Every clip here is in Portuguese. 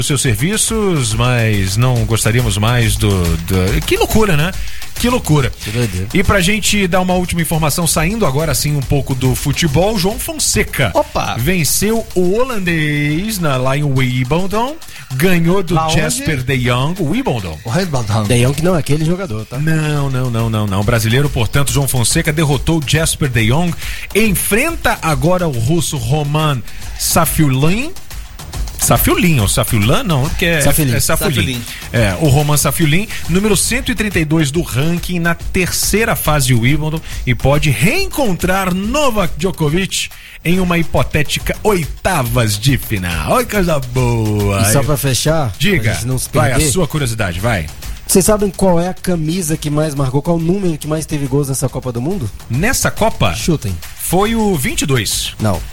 os seus serviços, mas não gostaríamos mais do... Que loucura, né? Que loucura. Que doideira. E pra gente dar uma última informação, saindo agora assim um pouco do futebol, João Fonseca venceu o holandês lá em Wimbledon, ganhou do Jasper de Jong, Wimbledon. De Jong não é aquele jogador, tá? Não. O brasileiro, portanto, João Fonseca derrotou Jasper de Jong, enfrenta agora o russo Roman Safiullin. Safiullin ou Safiullin, não, porque é Safiullin. É, o Roman Safiullin, número 132 do ranking na terceira fase de Wimbledon e pode reencontrar Novak Djokovic em uma hipotética oitavas de final. Olha que coisa boa. E só pra fechar, diga, não se vai, a sua curiosidade, vai. Vocês sabem qual é a camisa que mais marcou, qual o número que mais teve gols nessa Copa do Mundo? Nessa Copa? Chutem. Foi o 22. Não.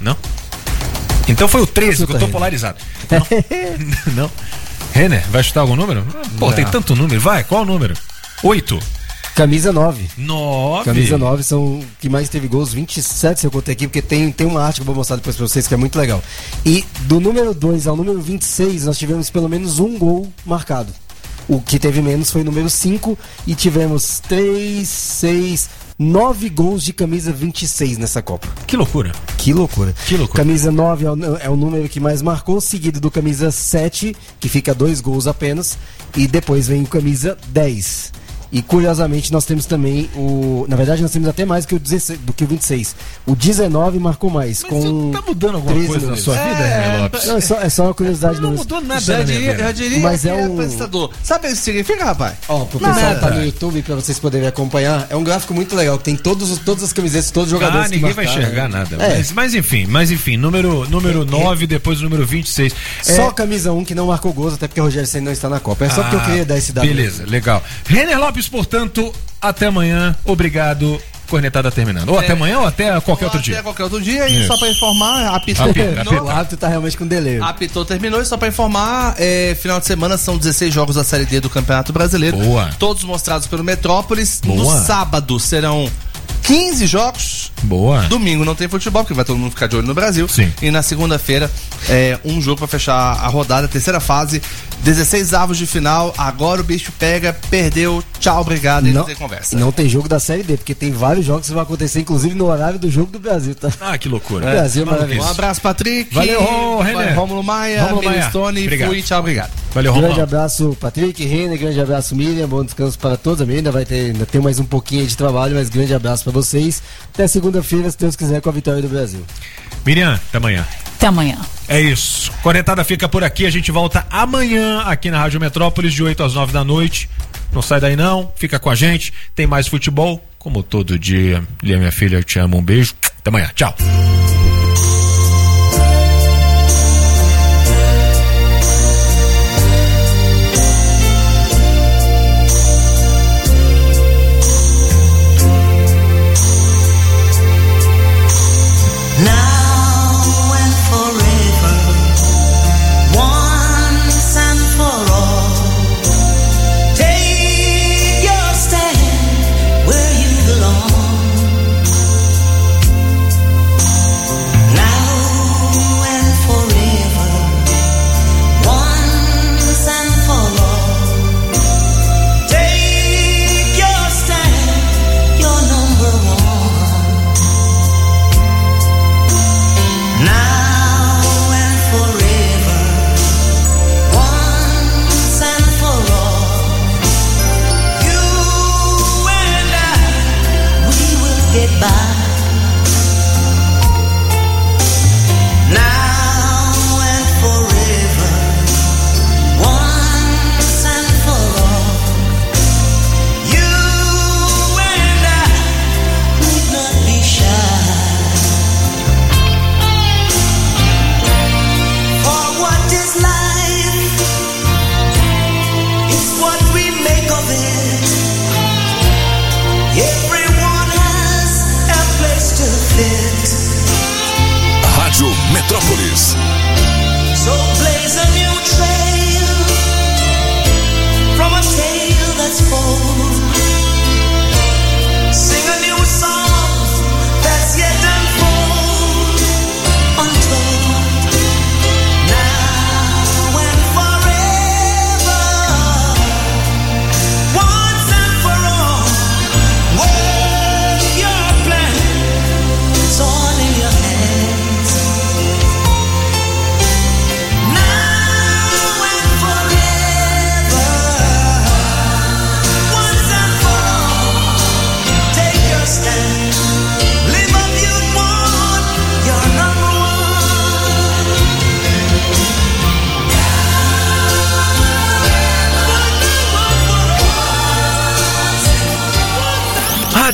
Então foi o 13, que eu tô polarizado. Não. Renner, vai chutar algum número? Pô, tem tanto número. Vai, qual o número? 8. Camisa 9. 9. Camisa 9 são o que mais teve gols, 27 se eu contei aqui, porque tem uma arte que eu vou mostrar depois pra vocês que é muito legal. E do número 2 ao número 26, nós tivemos pelo menos um gol marcado. O que teve menos foi o número 5 e tivemos 3, 6... 9 gols de camisa 26 nessa Copa. Que loucura. Camisa 9 é o número que mais marcou, seguido do camisa 7, que fica 2 gols apenas, e depois vem o camisa 10. E curiosamente nós temos também na verdade nós temos até mais do que o 26. O 19 marcou mais. Mas com tá mudando alguma coisa na sua vida, René Lopes? Não, é só uma curiosidade. Não mudou nada, já diria mas que é apresentador. Sabe o que significa, rapaz? Ó, pro pessoal que tá no YouTube, pra vocês poderem acompanhar, é um gráfico muito legal, que tem todas as camisetas, todos os jogadores que ninguém marcaram. vai enxergar nada. Mas enfim, número 9, depois o número 26. Só camisa 1 que não marcou gols, até porque o Rogério Ceni não está na Copa. É só porque eu queria dar esse dado. Beleza, legal. René Lopes, portanto, até amanhã. Obrigado. Cornetada terminando. Ou até amanhã ou até qualquer outro dia. Até qualquer outro dia. E só pra informar, apitou terminou. O árbitro tá realmente com delay. Apitou terminou. E só pra informar, final de semana são 16 jogos da Série D do Campeonato Brasileiro. Boa. Todos mostrados pelo Metrópolis. Boa. No sábado serão 15 jogos. Boa. Domingo não tem futebol, porque vai todo mundo ficar de olho no Brasil. Sim. E na segunda-feira, um jogo pra fechar a rodada, terceira fase, 16 avos de final. Agora o bicho pega, perdeu, tchau, obrigado, e não tem conversa. Não tem jogo da Série D, porque tem vários jogos que vão acontecer, inclusive no horário do jogo do Brasil, tá? Ah, que loucura. Brasil maravilhoso. Um abraço, Patrick. Valeu, René. Rômulo Maia, Milestone, fui, tchau, obrigado. Valeu, Rômulo. Grande abraço, Patrick, René, grande abraço, Miriam, bom descanso para todos. A Miriam ainda tem mais um pouquinho de trabalho, mas grande abraço para vocês. Até segunda-feira, se Deus quiser, com a vitória do Brasil. Miriam, até amanhã. Até amanhã. É isso. Cornetada fica por aqui. A gente volta amanhã aqui na Rádio Metrópolis, de 8 às 9 da noite. Não sai daí não, fica com a gente. Tem mais futebol, como todo dia. Lia, minha filha, eu te amo. Um beijo. Até amanhã. Tchau.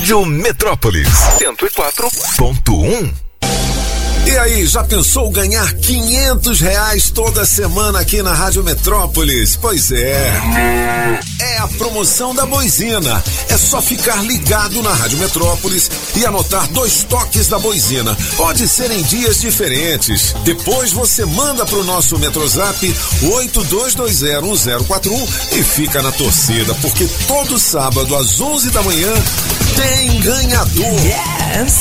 Rádio Metrópolis 104.1. E aí, já pensou ganhar R$500 toda semana aqui na Rádio Metrópolis? Pois é. É a promoção da Boizina. É só ficar ligado na Rádio Metrópolis e anotar 2 toques da Boizina. Pode ser em dias diferentes. Depois você manda pro nosso Metrozap 82201041 e fica na torcida, porque todo sábado às 11 da manhã tem ganhador. Yes!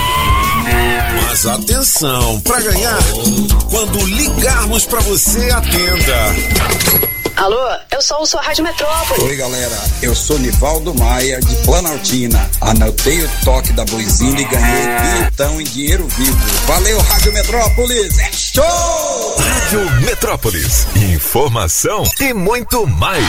Mas atenção, para ganhar, quando ligarmos para você, atenda. Alô, eu sou a Rádio Metrópolis. Oi, galera, eu sou Nivaldo Maia, de Planaltina. Anotei o toque da Boizina e ganhei bilhetão em dinheiro vivo. Valeu, Rádio Metrópolis, é show! Rádio Metrópolis, informação e muito mais.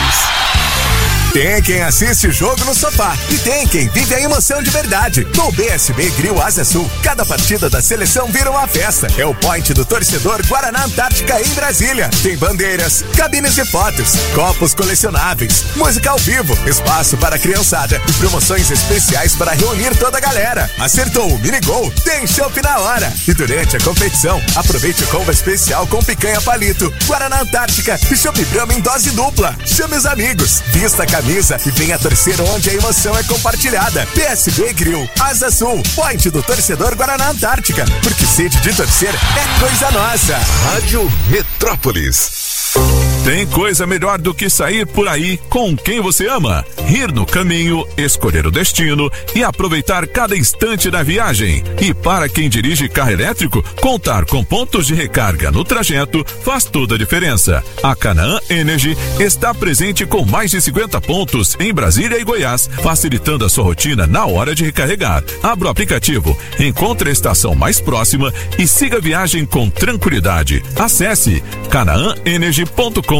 Tem quem assiste jogo no sofá e tem quem vive a emoção de verdade. No BSB Grill Asa Sul, cada partida da seleção vira uma festa. É o point do torcedor Guaraná Antártica em Brasília. Tem bandeiras, cabines de fotos, copos colecionáveis, música ao vivo, espaço para a criançada e promoções especiais para reunir toda a galera. Acertou o mini gol, tem chopp na hora. E durante a competição, aproveite o combo especial com picanha palito, Guaraná Antártica e chopp Brahma em dose dupla. Chame os amigos, vista a camisa e venha torcer onde a emoção é compartilhada. PSB Grill, Asa Sul, point do torcedor Guaraná Antártica, porque sede de torcer é coisa nossa. Rádio Metrópolis. Tem coisa melhor do que sair por aí com quem você ama, rir no caminho, escolher o destino e aproveitar cada instante da viagem. E para quem dirige carro elétrico, contar com pontos de recarga no trajeto faz toda a diferença. A Canaã Energy está presente com mais de 50 pontos em Brasília e Goiás, facilitando a sua rotina na hora de recarregar. Abra o aplicativo, encontre a estação mais próxima e siga a viagem com tranquilidade. Acesse canaãenergy.com.br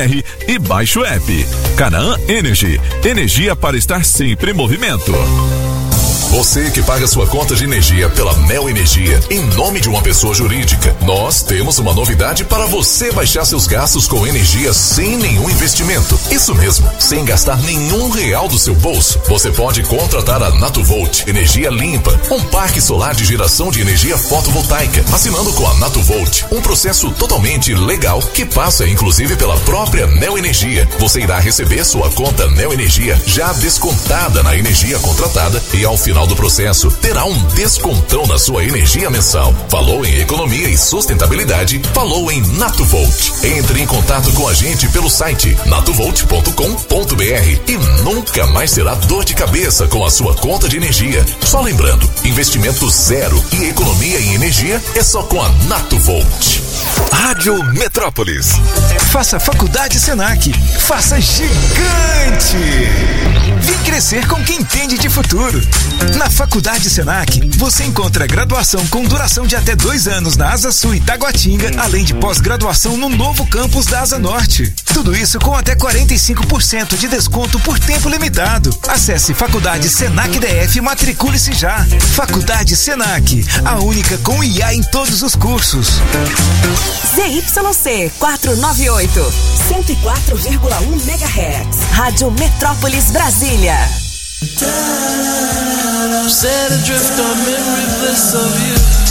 e baixe o app. Canaã Energy, energia para estar sempre em movimento. Você que paga sua conta de energia pela Neo Energia em nome de uma pessoa jurídica, nós temos uma novidade para você baixar seus gastos com energia sem nenhum investimento. Isso mesmo, sem gastar nenhum real do seu bolso. Você pode contratar a Natuvolt Energia Limpa, um parque solar de geração de energia fotovoltaica, assinando com a Natuvolt, um processo totalmente legal que passa inclusive pela própria Neo Energia. Você irá receber sua conta Neo Energia já descontada na energia contratada e ao final do processo terá um descontão na sua energia mensal. Falou em economia e sustentabilidade, falou em Natuvolt. Entre em contato com a gente pelo site natuvolt.com.br e nunca mais terá dor de cabeça com a sua conta de energia. Só lembrando, investimento zero e economia em energia é só com a Natuvolt. Rádio Metrópolis. Faça Faculdade Senac. Faça gigante. Vem crescer com quem entende de futuro. Na Faculdade Senac, você encontra graduação com duração de até 2 anos na Asa Sul e Taguatinga, além de pós-graduação no novo campus da Asa Norte. Tudo isso com até 45% de desconto por tempo limitado. Acesse Faculdade Senac DF e matricule-se já. Faculdade Senac, a única com IA em todos os cursos. ZYC 498, 104,1 MHz. Rádio Metrópolis Brasília. Set adrift on memory bliss of you.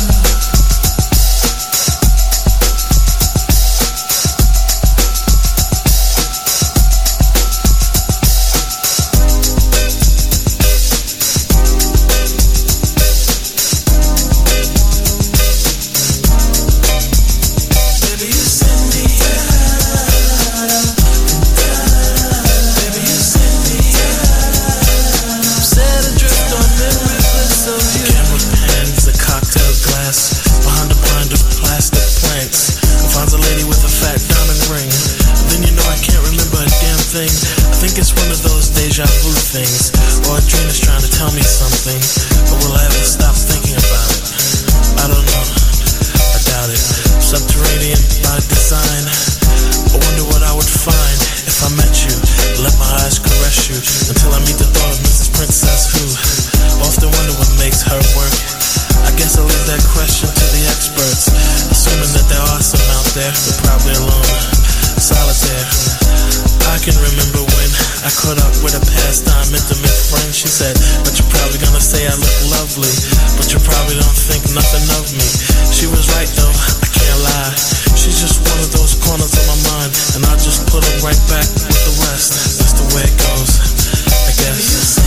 Things, or a dream is trying to tell me something, but will I ever stop thinking about it? I don't know, I doubt it. Subterranean by design, I wonder what I would find if I met you. Let my eyes caress you until I meet the thought of Mrs. Princess, who often wonder what makes her work. I guess I'll leave that question to the experts, assuming that there are some out there, but probably alone, solitaire. I can remember when I I caught up with a pastime intimate friend. She said, but you're probably gonna say I look lovely, but you probably don't think nothing of me. She was right though, I can't lie. She's just one of those corners of my mind, and I just put her right back with the rest. That's the way it goes, I guess.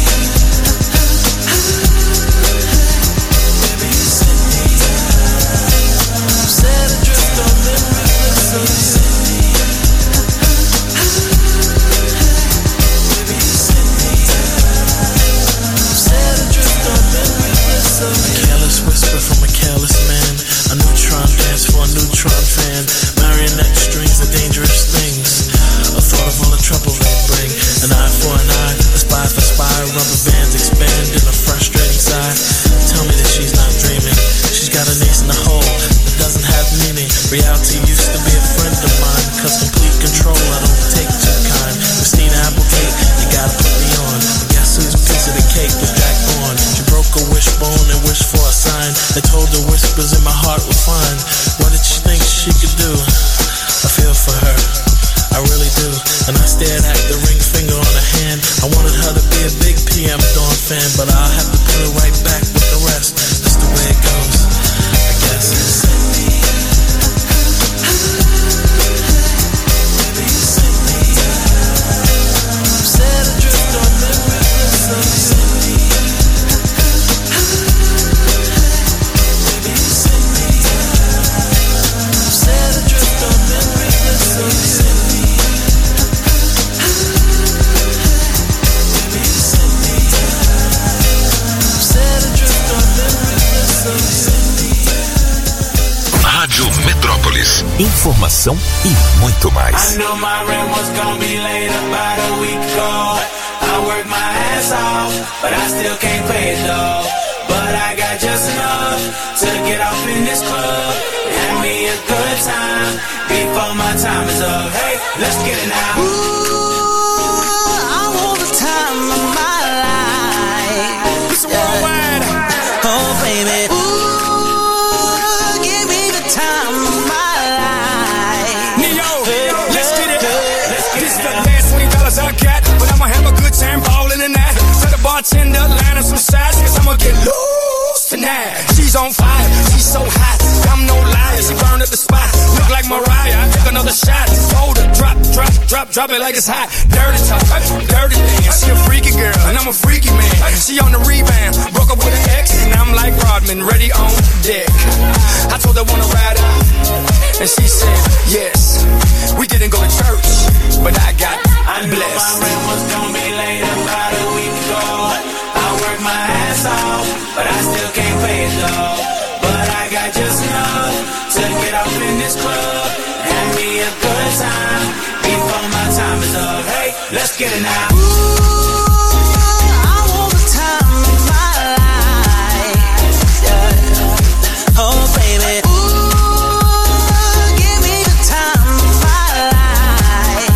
Set adrift on memories of a careless whisper from a careless man. A neutron dance for a neutron fan. Marionette strings are dangerous things. A thought of all the trouble they bring. An eye for an eye, a spy for spy. Rubber bands expand in a frustrating sigh. Tell me that she's not dreaming. She's got an ace in the hole that doesn't have meaning. Reality used to be a friend of mine. Cause complete control I don't take too kind. Christina Applegate, you gotta put me on. And guess whose piece of the cake was Jack Bourne? She broke a wishbone and wished for a sign. They told her whispers in my heart were fine. What did she think she could do? I feel for her, I really do. And I stared at the ring finger on her hand. I wanted her to be a big PM Dawn fan, but I'll have to put her right back with the rest. That's the way it goes, I guess. Set adrift on memories of Rádio Metrópolis. Informação e muito mais. I knew my rent was gonna be late about a week ago. I worked my ass off, but I still can't pay it though. But I got just enough to get off in this club. Have me a good time before my time is up. Hey, let's get it now. Ooh, I want the time of my life. It's worldwide. Oh, baby. Ooh, give me the time of my life. Neo, let's get it. This is the last $20 I got, but I'ma have a good time ballin' in that. Tell the bartender, line up some shots, cause I'ma get loose tonight. She's on fire, she's so hot, I'm no liar, she burned up the spot. Look like Mariah, I take another shot. Hold her, drop it like it's hot. Dirty talk, dirty dance. She a freaky girl, and I'm a freaky man. She on the rebound, broke up with an ex, and I'm like Rodman, ready on deck. I told her wanna ride out, and she said yes. We didn't go to church, but I knew blessed. my rent was gonna be late about a week ago. I worked my ass off, but I still can't pay it though. But I got just enough to get off in this club. Have me a good time before my time is up. Hey, let's get it now. I want the time of my life. Yeah. Oh, baby. Ooh, give me the time of my life.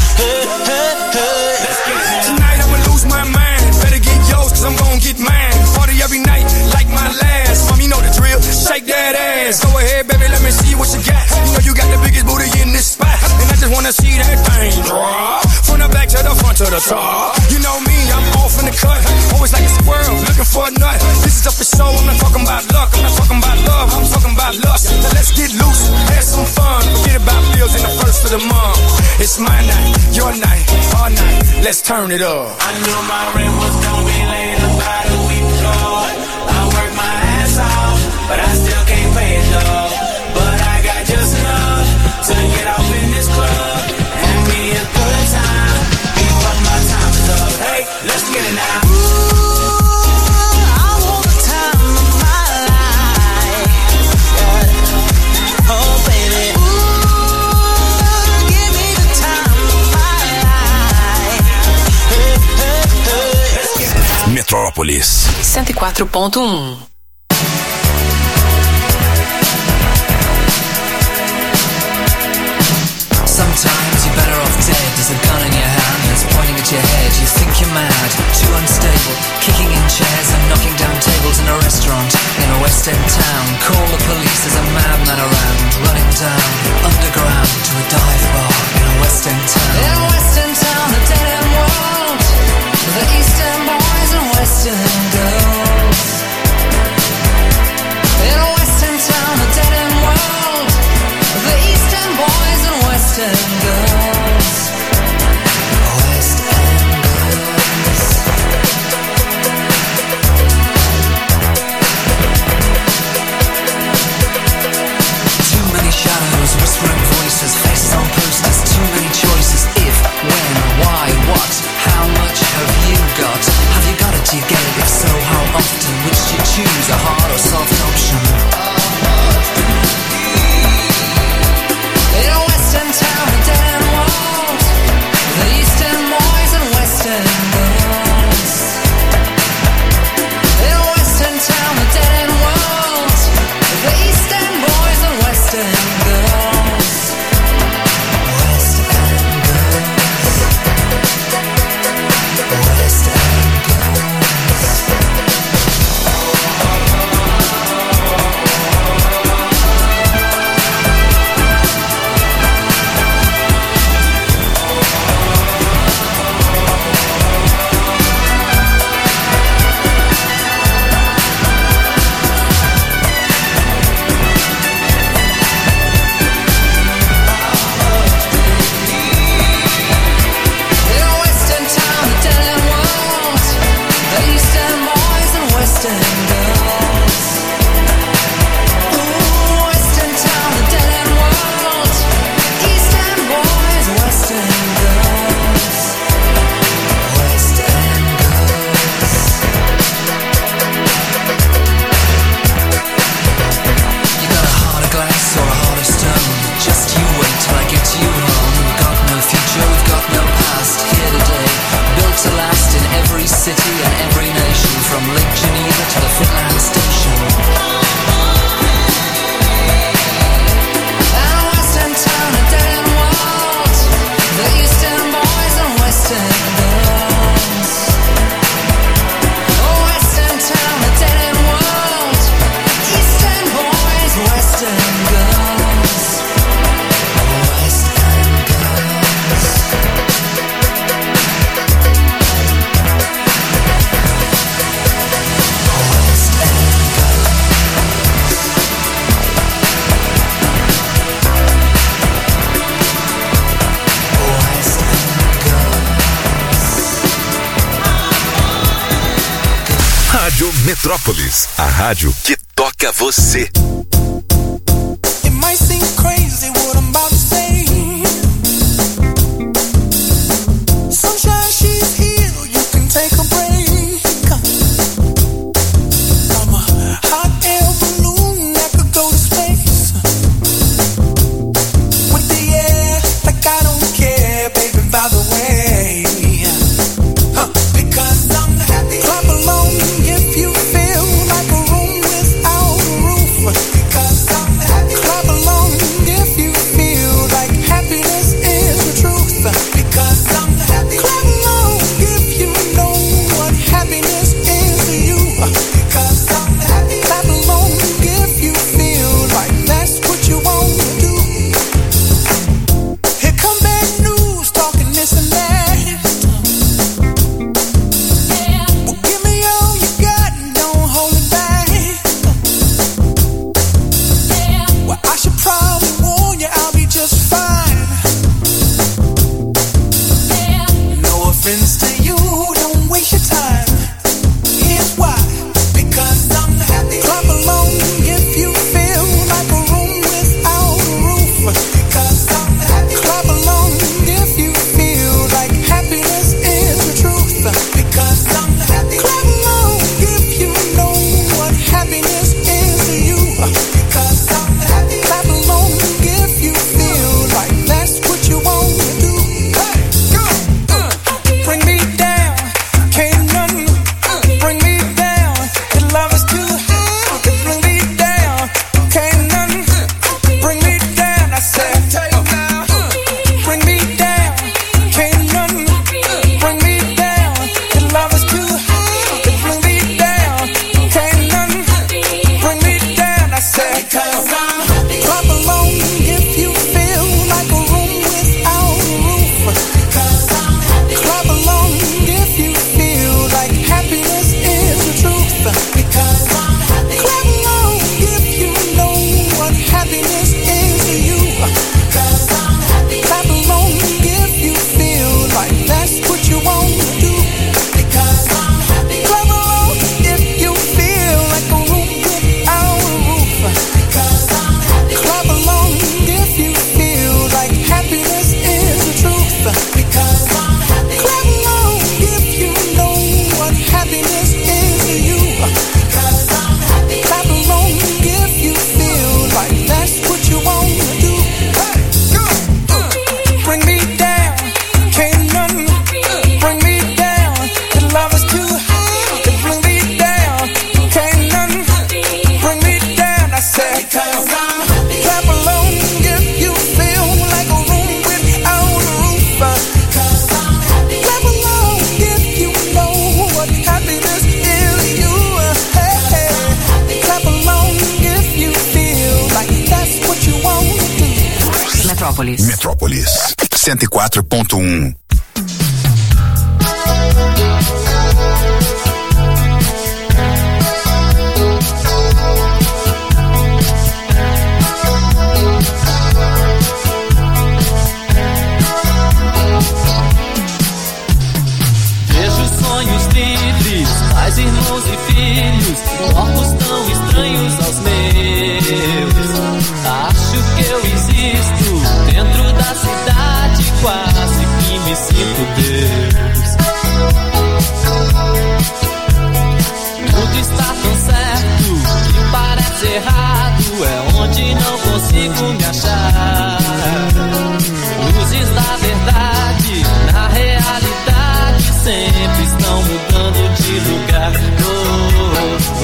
Let's get it now. Tonight I'ma lose my mind. Better get yours, cause I'm gonna get mine. Party every night like my last. Mom, you know the drill. Shake that ass. Go ahead, baby, let me see what you got. You know you got the biggest booty in this spot, and I just wanna see that thing drop. From the back to the front to the top. You know me, I'm off in the cut. Always like a squirrel, looking for a nut. This is up for show, I'm not talking about luck. I'm not talking about love, I'm talking about lust. Now let's get loose, have some fun. Forget about bills in the first of the month. It's my night, your night, our night. Let's turn it up. I knew my rent was gonna be late about a week ago. I worked my ass off, but I still can't pay it though. But I got just enough to get off in this club. Have me a good time before my time is up. Hey, let's get it now. I want the time of my life. Yeah. Oh, baby. Ooh, give me the time of my life. Metrópolis 104.1. Sometimes you're better off dead. There's a gun in your hand and it's pointing at your head. You think you're mad, too unstable, kicking in chairs and knocking down tables in a restaurant in a West End town. Call the police, there's a madman around, running down underground to a dive bar in a West End town. In a West End town, a dead end Metrópolis, a rádio que toca você. It might seem crazy what I'm about to say. Sunshine, she's here, you can take a break. I'm a hot air balloon that could go to space. With the air, like I don't care, baby, by the way. Because I'm happy. Clap along if you feel like a room without a roof. Because I'm happy. Clap along if you feel like happiness is the truth. Because I'm happy. Clap along if you know what happiness is to you. Because I'm happy. Clap along if you feel like that's what you want to do. Here come bad news talking this and that. Well, give me all you got and don't hold it back. Well, I should probably warn you, I'll be just fine. No offense to you, don't waste your time. Here's why. Because I'm happy. Clap along if you feel like a room without a roof. Because I'm happy. Clap along if you feel like happiness is the truth. Because I'm happy. Clap along if you know what happiness is to you. Because I'm happy. Clap along if you feel like that's what you want to do. Hey, go! Bring me down, can't nothing bring me down. Your love is too high, bring me down, can't nothing bring me down. I said, bring me down, can't nothing bring me down. Your love is too high, bring me down, can't nothing bring me down. I said, because I'm happy. Clap along if you feel like a room without a roof. Because I'm happy. Clap along if you feel like happiness is the truth. Because I'm happy. Clap along if you know what happiness is to you. Because I'm happy. Clap along if you feel like that's what you want to do. Because I'm happy. Clap along if you feel like a room without a roof. Because I'm happy. Clap along if you feel like happiness is the truth. Because I'm happy. Clap along if you know what happiness is to you. Because I'm happy. Clap along if you feel like that's what you want to do. Hey, go! Bring me down, can't nothing bring me down. Your love is too high, bring me down, can't nothing bring me down. I said, because I'm happy. Clap along if you feel like a room without a roof. Because I'm happy. Clap along if you know what happiness is to you. Hey, hey. Clap along if you feel like that's what you want to do. Metrópolis. Metrópolis 104.1. Vejo sonhos livres, pais, irmãos e filhos, corpos tão estranhos aos meus. Acho que eu existo dentro da cidade, quase que me sinto Deus. Tudo está tão certo que parece errado, é onde não consigo me achar. Luzes da verdade, na realidade, sempre estão mudando de lugar.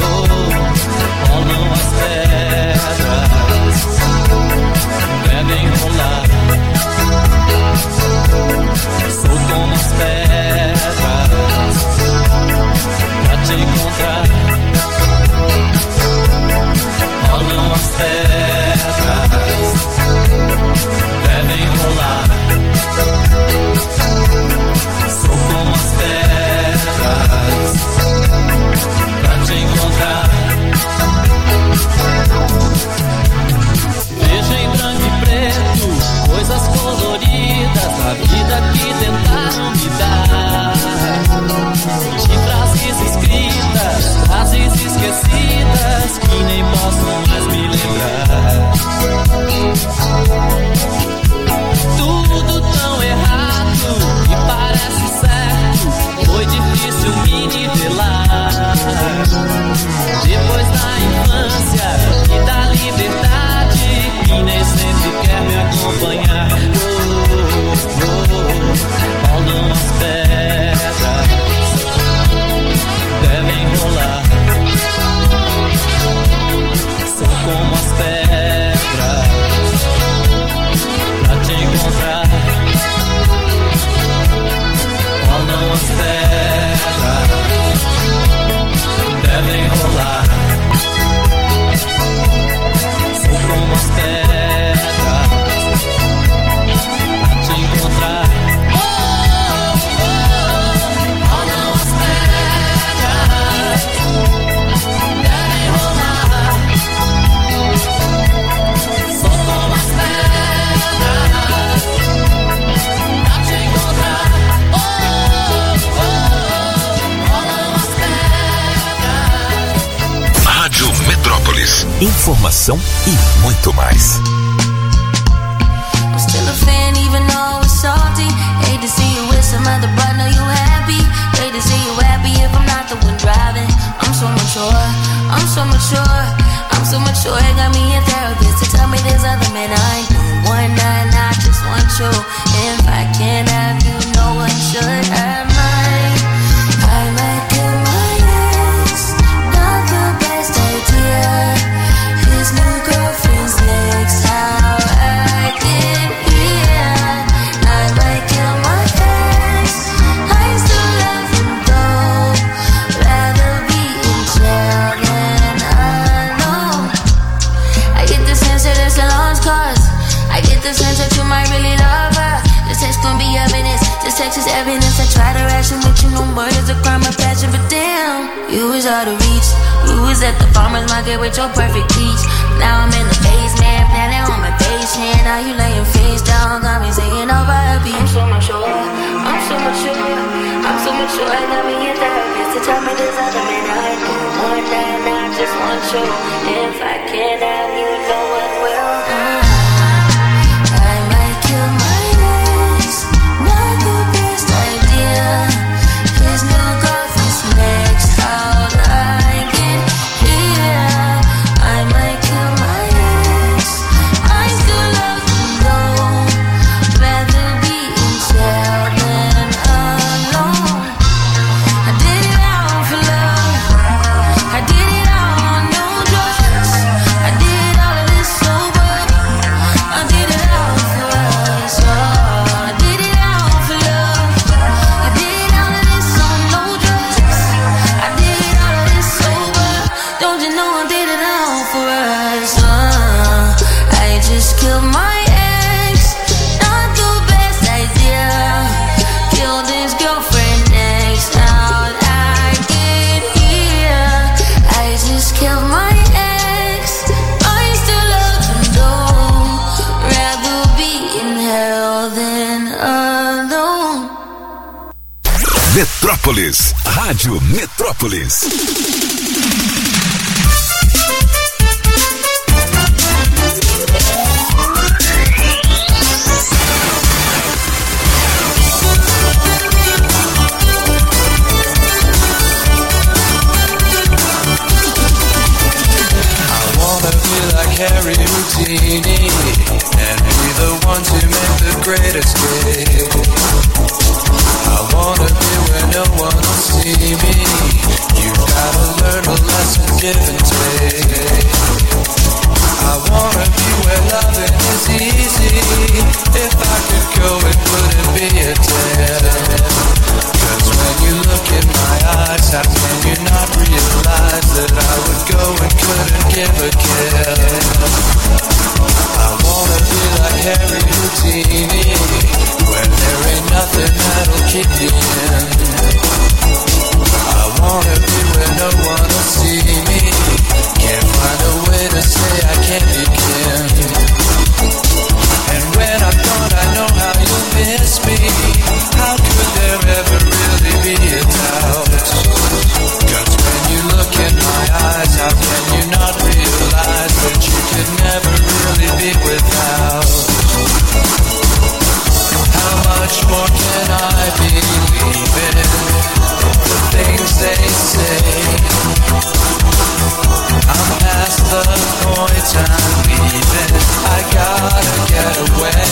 Rolam as pedras, bebem informação e muito mais. I'm still a fan even though it's salty. Hate to see you with some other, but know you happy. Hate to see you happy if I'm not the one driving. I'm so mature, I'm so mature, I'm so mature. It got me a therapist to tell me there's other men I ain't doing one night, I just want you. If I can't have you, no one should have mine. I might kill my ex, not the best idea. His new girlfriend's next, how I get here. I might kill my ex, I still love him though. Rather be in jail than alone. I get the sense that it's a lost cause. I get the sense that you might really love her. This text gon' be evidence, this text is evidence. I try to ration with you, no murder's a crime of passion. But damn, you was out of reach. You was at the farmer's market with your perfect peach. Now I'm in the basement, planning on my patient. Now you laying face down, got me singing over a beat. I'm so mature, I'm so mature, I'm so mature. I got me a therapist to tell me there's other men I do more than I just want you. If I can't have you, no one will. I might kill my ex, not the best idea. His new girlfriend's next, how'd I get here? I might kill my ex, I still love him though. Rather be in jail than alone. I did it all for love, I did it all on no drugs. I did all of this sober, I did it all for us. Oh, I did it all for love, I did all of this on no drugs. I did all of this sober, don't you know I did it all for us. I just killed my ex, not the best idea. Killed his girlfriend next, how'd I get here? I just killed my ex, I still love him though. Rather be in hell than alone. Metrópolis, Rádio Metrópolis. Like Harry Houdini and be the one to make the great escape. I wanna be where no one will see me. You gotta learn a lesson, give and take. I wanna be where loving is easy. If I could go, it wouldn't be a test. 'Cause when you look in my eyes, how can you not realize that I would go and couldn't give a care? I wanna be like Harry Houdini, where there ain't nothing that'll keep me in. I wanna be where no one will see me. Can't find a way to say I can't begin. And when I'm gone, I know how you'll miss me. How could there ever really be a doubt? 'Cause when you look in my eyes, how can you not realize that you could never really be without? How much more can I believe in the things they say? I'm past the point I'm leaving. I gotta get away.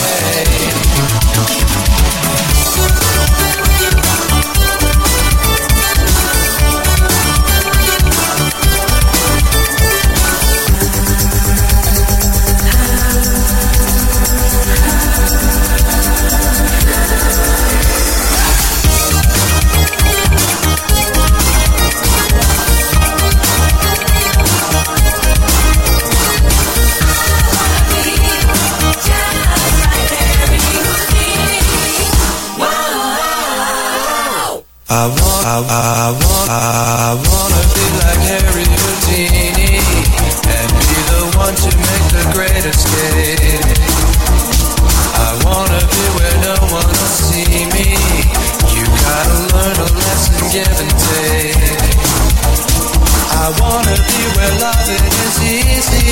I wanna be like Harry Houdini and be the one to make the great escape. I wanna be where no one will see me. You gotta learn a lesson, give and take. I wanna be where loving is easy.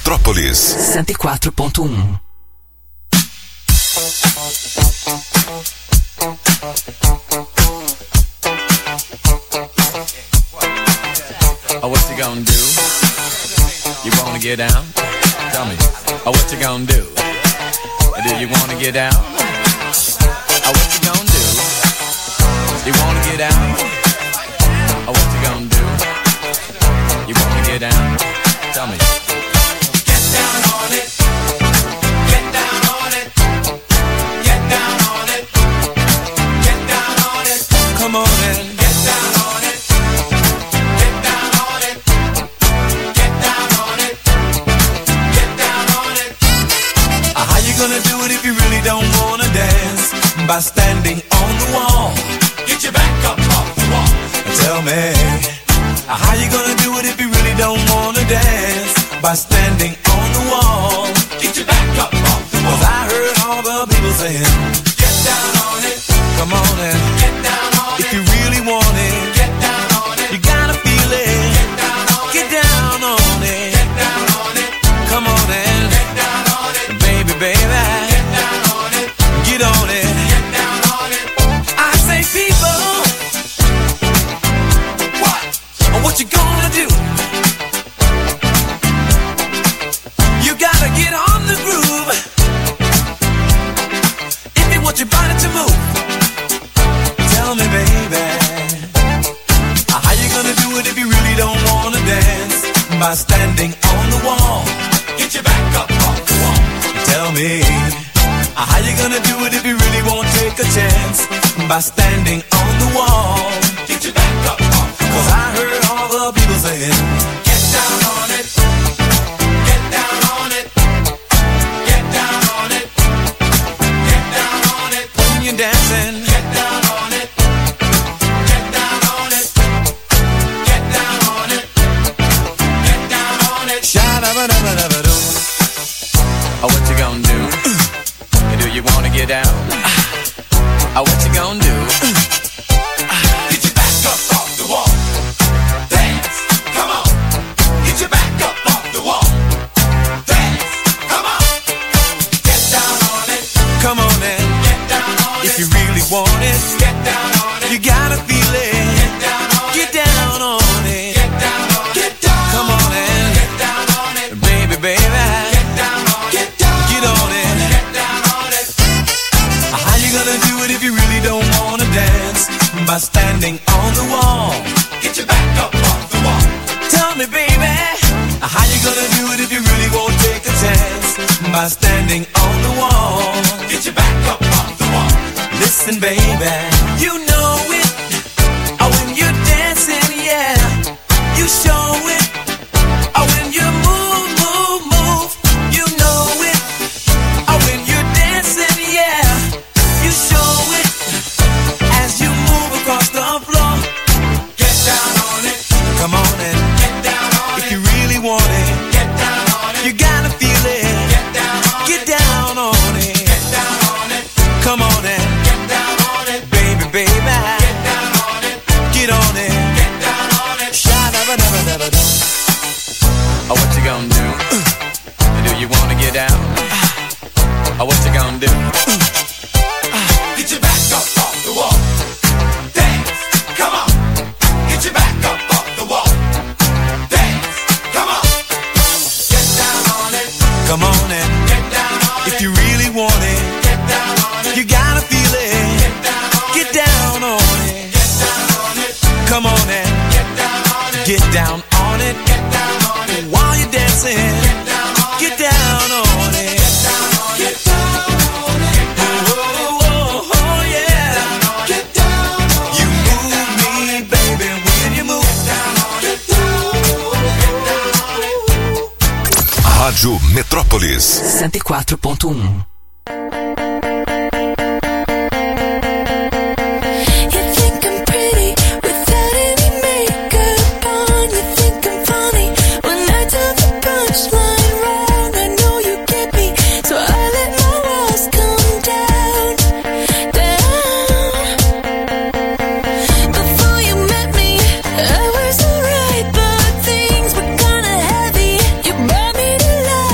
Metrópolis. 104.1. Oh, what you gonna do? You wanna get down? Tell me. Oh, what you gonna do? Do you wanna get down? Oh, what you gonna do? You wanna get down? Oh, what you gonna do? You wanna get down? Tell me. Get down on it. Get down on it. Get down on it. Get down on it. Come on and get down on it. Get down on it. Get down on it. Get down on it. How you gonna do it if you really don't wanna dance? By standing on the wall. Get your back up off the wall. Tell me, how you gonna do it if you really don't wanna dance? By standing on the wall. Get your back up off the wall. 'Cause I heard all the people saying, get down on it. Come on and get down on it. If you really want it, get down on it. You gotta feel it. Get down on it. Get down on it. Get down on it. Come on and get down on it. Baby, baby. Get down on it. Get on it. Get down on it. I say people. What you gonna do? You gotta get on the groove if you want your body to move. Tell me, baby, how you gonna do it if you really don't wanna dance? By standing on the wall. Get your back up off the wall. Tell me, how you gonna do it if you really won't take a chance? By standing on the wall. Get your back up off the wall. 'Cause I heard all the people saying, get down on it. Get down on it. Get down on it. Get down on it. When you're dancing, get down on it. Get down on it. Get down on it. Get down on it. Sha-da-ba-da-ba-da-ba-doo. Oh, what you gonna do? Do you wanna get down? Oh, what you gonna do? Get your back up off the wall. Dance, come on. Get your back up off the wall. Dance, come on. Get down on it. Come on and get down on it. If you really want it, get down on it. You gotta feel it. Get down on it. Get down on it. Get down on it. Get down. Come on and get down on it. Baby, baby. Get down on it. Get down. Get on it. Get down on it. How you gonna do it if you really don't wanna dance? By standing on the wall. Get your back up off the wall. Tell me, baby, how you gonna do it if you really won't take a chance? By standing on the wall. Get your back up off the wall. Listen, baby, you know it. Oh, when you're dancing, yeah, you show it. Oh, when you move, move, move, you know it. Oh, when you're dancing, yeah, you show it. As you move across the floor, get down on it. Come on and get down on it. If you really want it, get down on it. You gotta feel it. Get down on it. Get down on it. Get down on it. Come on and get down on it. Baby, baby. Get down on it. Get on it. Get down on it. Sha-da-ba-da-ba-da-ba-da. Oh, what you gonna do? Do you wanna get down? Oh, what you gonna do? Get your back up off the wall. Dance, come on. Get your back up off the wall. Dance, come on. Get down on it. Come on and get down on it. If you really want it, get down on it. You gotta feel it. Get down on it. Get down on it. Get down on it. Come on and get down on it. Get down on it. Get down on it. While you're dancing, get down on it. Get down on it. Get down on it. Get down on it. Oh, oh, oh, yeah. Get down on it. You move me, baby, when you move. Get down on it. Get down on it. Rádio Metrópolis. 104.1. I was alright, but things were kinda heavy. You brought me to life.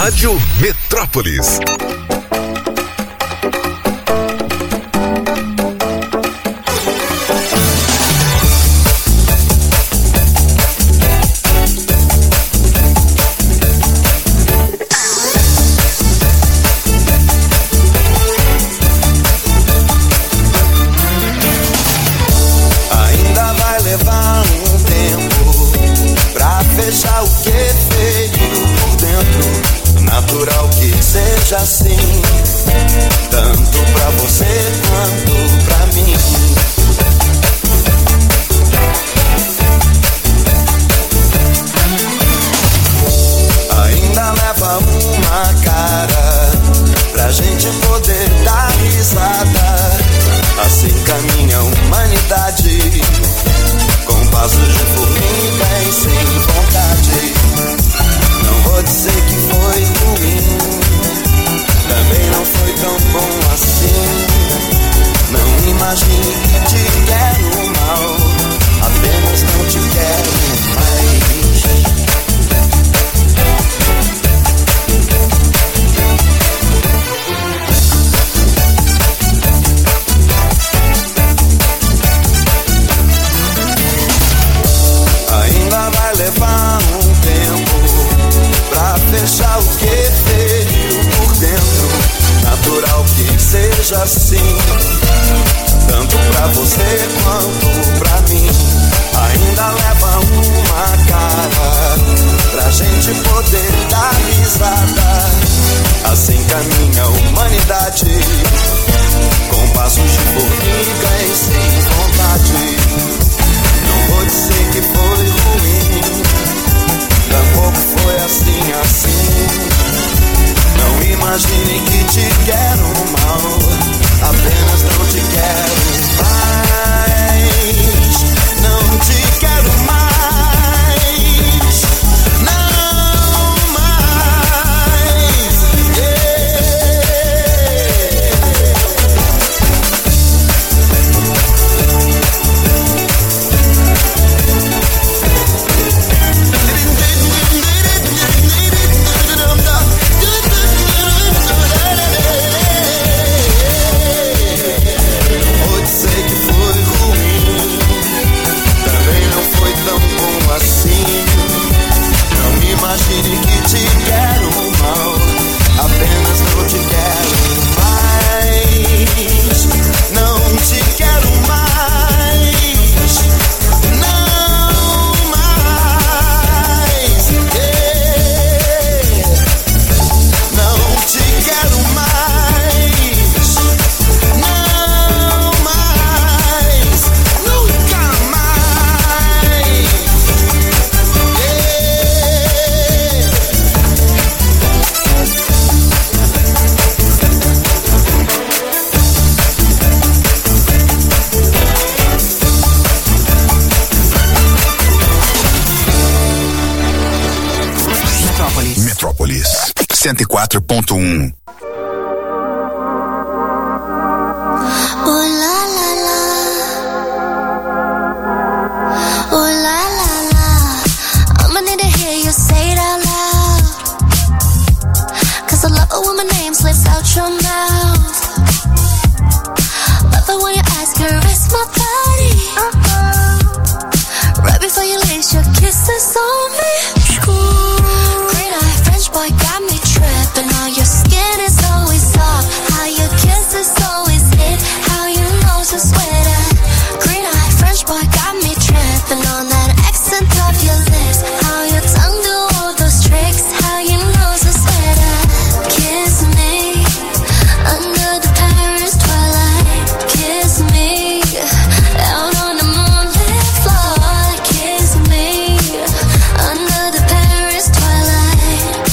Rádio Metrópolis. Ainda vai levar um tempo pra fechar o que veio por dentro. Natural que seja assim, tanto pra você quanto pra mim. Ainda leva uma cara pra gente poder dar risada. Assim caminha a humanidade, com passos de formiga e sem vontade. Não vou dizer que foi ruim, também não foi tão bom assim. Não imagine que te quero mal, apenas não te quero mais. Ainda vai levar um tempo pra fechar o que veio por dentro. Natural que seja assim, tanto pra você quanto pra mim. Ainda leva uma cara pra gente poder dar risada. Assim caminha a humanidade, com passos de formiga e sem vontade. Não vou dizer que foi ruim, tampouco foi assim. Não imagine que te quero mal, apenas não te quero mais. Não te quero mais, não mais. Vou dizer que foi ruim, também não foi tão bom assim. Não imagine que te quero mal, apenas não te quero mais. Não te quero mais, não mais. Não te quero mais, não mais, nunca mais. Metrópolis 104.1. Oh la la la, oh la la la. I'ma need to hear you say it out loud, 'cause I love it when my name slips out your mouth. Love it when your eyes caress my body, right before you lace your kisses on me. Green eye French boy got me tripping. All your skin is always soft, how your kisses always hit, how your nose is sweater. Green eye French boy got me tripping on that accent of your lips, how your tongue do all those tricks, how your nose is sweater. Kiss me under the Paris twilight. Kiss me out on the moonlit floor. Kiss me under the Paris twilight.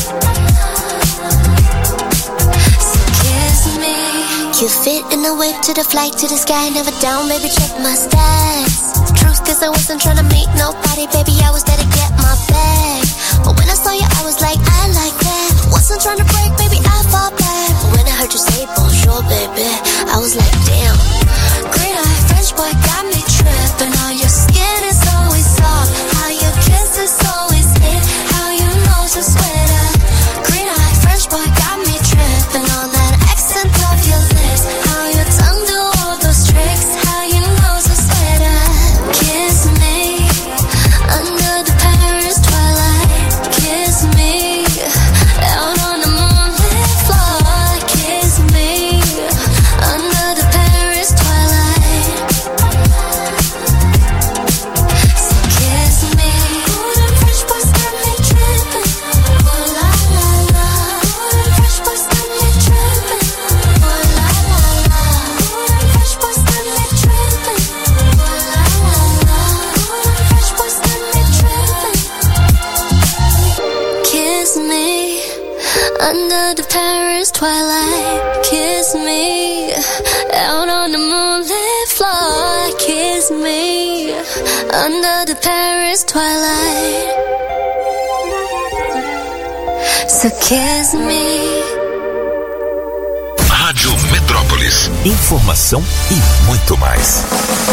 So kiss me. You fit in the whip to the flight to the sky, never down, baby, check my stats. Truth, 'cause I wasn't trying to meet nobody, baby, I was there to get my bag. But when I saw you, I was like, I like that. Wasn't trying to break, baby, I fall back. But when I heard you say bonjour, baby, I was like, damn. Green eye French boy got me tripping. All your skin is always soft, how your kisses always hit, how your nose is sweater. Green eye French Under the Paris twilight, kiss me. Out on the moonlit floor, kiss me. Under the Paris twilight, so kiss me. Rádio Metrópolis. Informação e muito mais.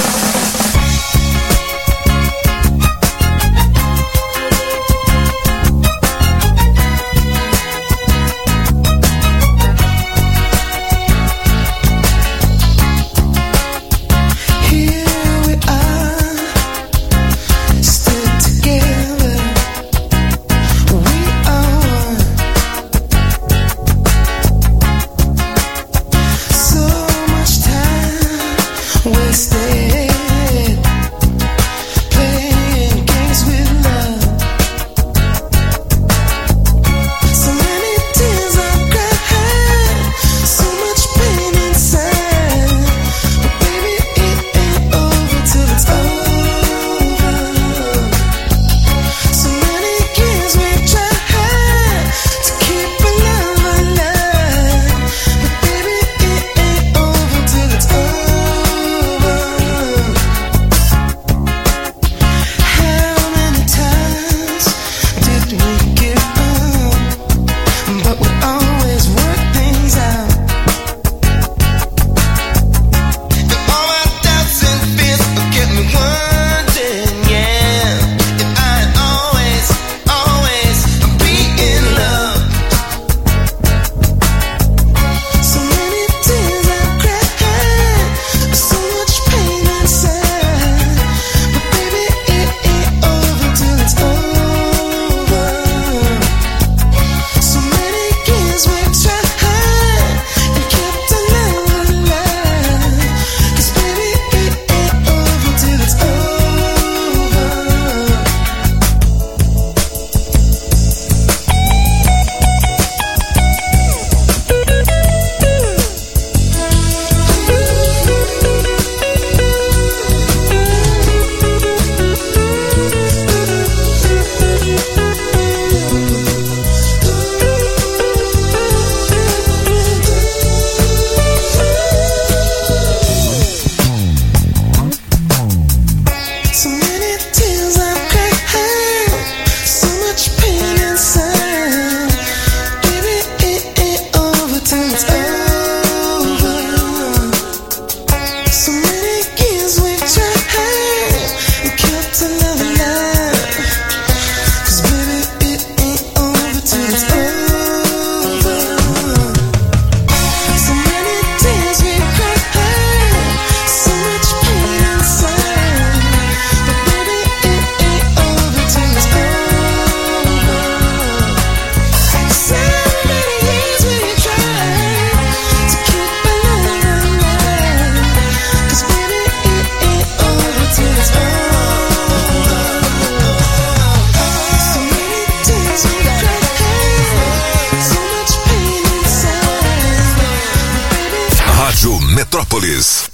Metrópolis.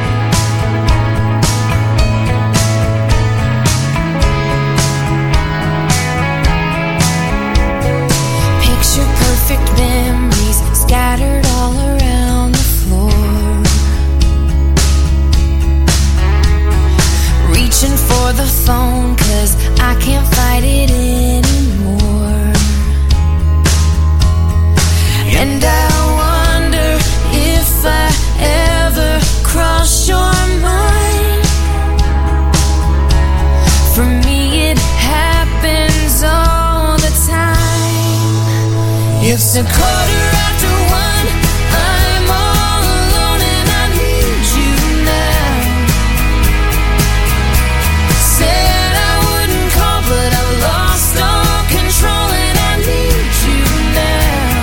Picture perfect memories scattered all around the floor. Reaching for the phone 'cause I can't fight it anymore. And I wonder if I ever cross your mind. For me it happens all the time. It's a 1:15. I'm all alone and I need you now. Said I wouldn't call but I've lost all control and I need you now.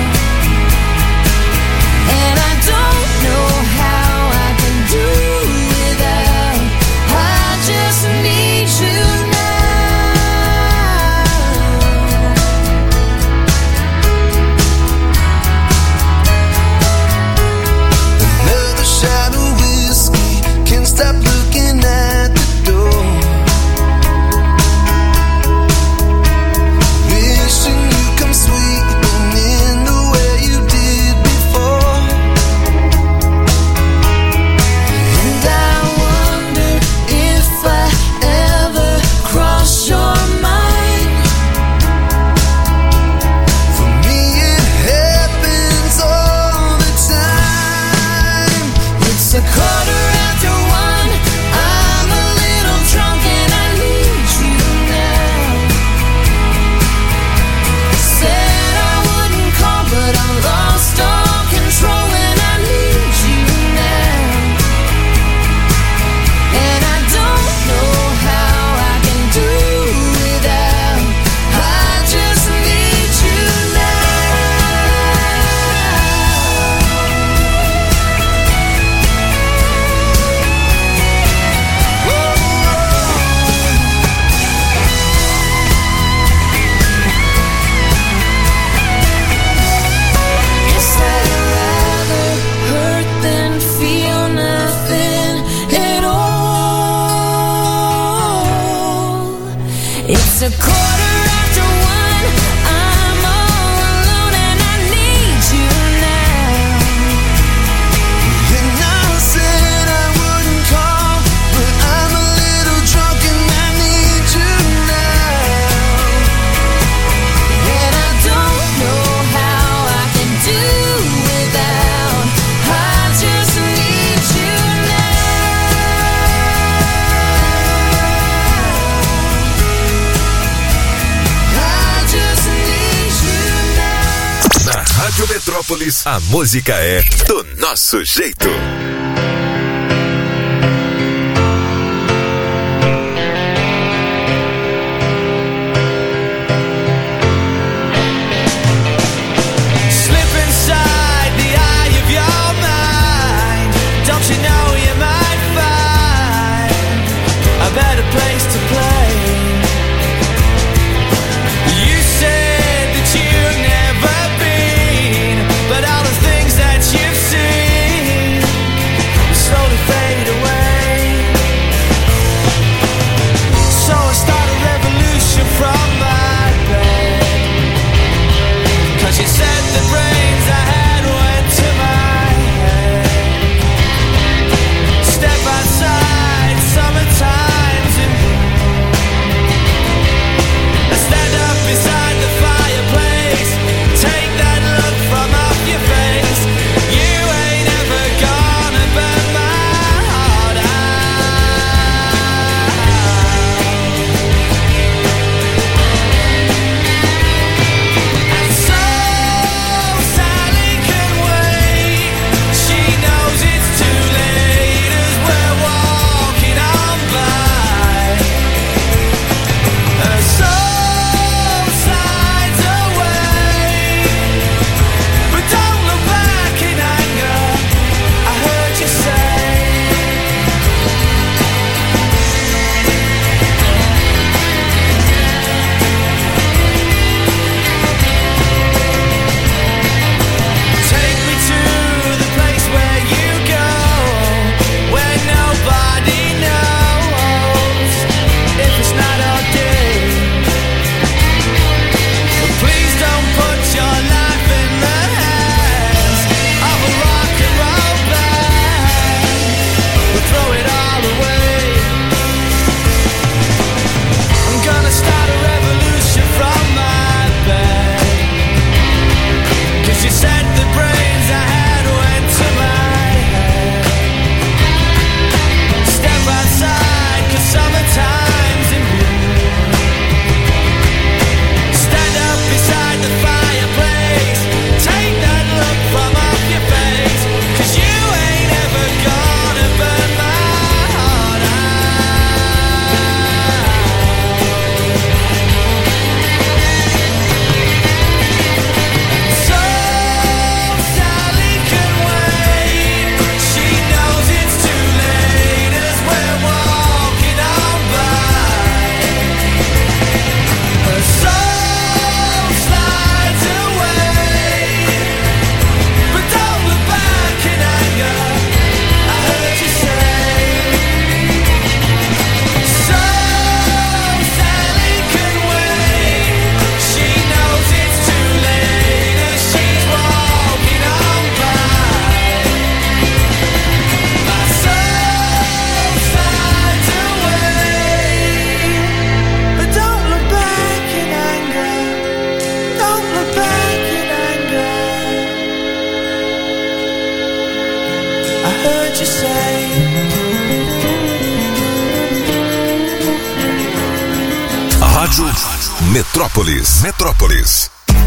And I don't know how I can do without. I just need you now. It's 1:15. I'm all alone and I need you now. And I said I wouldn't call, but I'm a little drunk and I need you now. And I don't know how I can do without. I just need you Na Rádio Metrópolis, a música é do nosso jeito. Slip inside the eye of your mind. Don't you know you might find a better place to play? You said that you've never been, but all the things that you've seen will slowly fade away. So I start a revolution from my bed, 'cause you said the brains I had went to my head. Step outside, summertime's in bloom. I stand up beside the fireplace, take that look from off your face. You ain't ever gonna burn my heart out. And so Sally can wait. She knows it's too late as we're walking on by. Her soul slides away, but don't look back in anger. I heard you say. Take me to the place where you go, where nobody knows if it's not ordained. But please don't put your life in the hands of a rock and roll band. We'll throw it all away. I'm gonna start a revolution from my bed, 'cause you said the brains I had went to my head. Step outside, 'cause summertime's in bloom. Stand up beside the fireplace, take that look from off your face, 'cause you ain't ever gonna burn my heart So Sally can wait. She knows it's too late as we're walking on by. Her soul slides away, but don't look back in anger. I heard you say. So Sally can wait. She knows it's too late as she's walking on by. My soul slides away, but don't look back in anger. Don't look back in anger. I heard you say. Rádio Metrópolis. Metrópolis.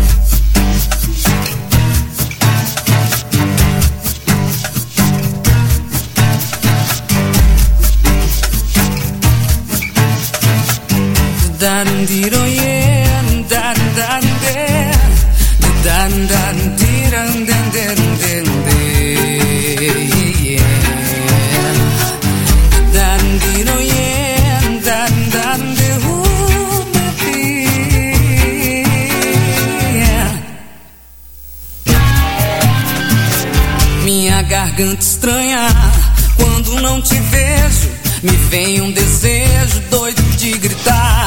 Minha garganta estranha, quando não te vejo, me vem um desejo doido de gritar. Minha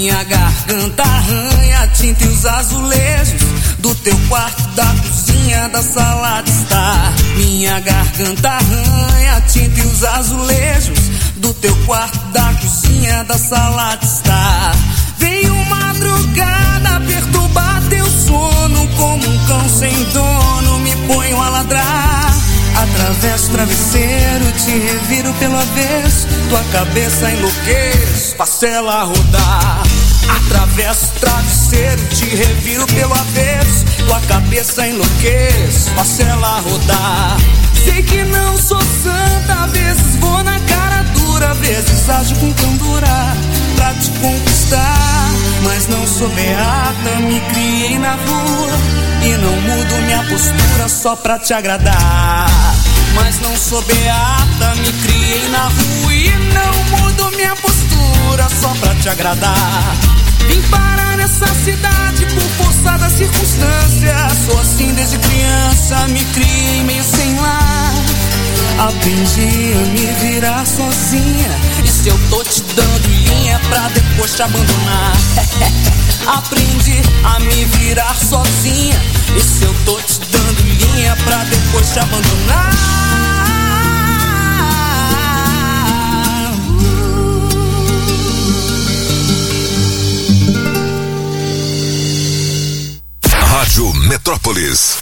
Minha garganta arranha a tinta e os azulejos do teu quarto, da cozinha, da sala de estar. Minha garganta arranha a tinta e os azulejos do teu quarto, da cozinha, da sala de estar. Veio madrugada perturbar teu sono, como um cão sem dono me ponho a ladrar. Atravesso o travesseiro, te reviro pelo avesso, tua cabeça enlouqueço, faço ela rodar. Atravesso o travesseiro, te reviro pelo avesso, tua cabeça enlouqueço, faço ela rodar. Sei que não sou santa, às vezes vou na cara dura, às vezes ajo com candura pra te conquistar. Mas não sou beata, me criei na rua e não mudo minha postura só pra te agradar. Mas não sou beata, me criei na rua e não mudo minha postura só pra te agradar. Vim parar nessa cidade por força da circunstância. Sou assim desde criança, me criei meio sem lar. Aprendi a me virar sozinha, e se eu tô te dando linha pra depois te abandonar. Aprendi a me virar sozinha, e se eu tô te dando linha pra depois te abandonar. Rádio Metrópolis.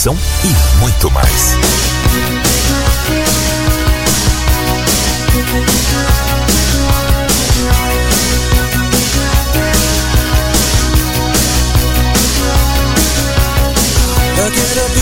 informação e muito mais. Look at a